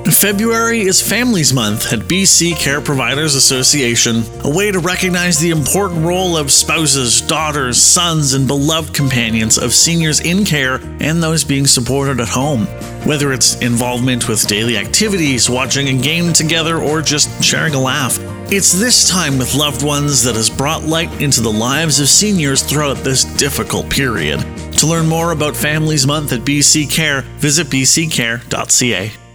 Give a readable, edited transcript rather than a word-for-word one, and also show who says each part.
Speaker 1: February is Families Month at BC Care Providers Association, a way to recognize the important role of spouses, daughters, sons, and beloved companions of seniors in care and those being supported at home. Whether it's involvement with daily activities, watching a game together, or just sharing a laugh, it's this time with loved ones that has brought light into the lives of seniors throughout this difficult period. To learn more about Families Month at BC Care, visit bccare.ca.